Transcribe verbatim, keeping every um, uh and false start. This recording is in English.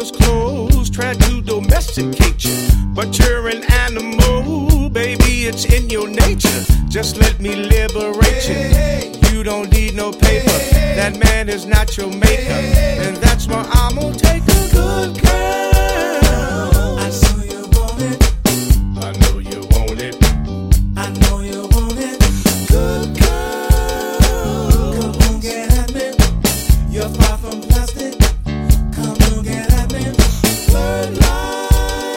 mama's clothes, tried to domesticate you, but you're an animal, baby, it's in your nature. Just let me liberate you. You don't need no paper, that man is not your maker, and that's why I'm gonna take a good girl. I know you want it. I know you want it. I know you want it. Good girl, come on, get at me. You're far from plastic.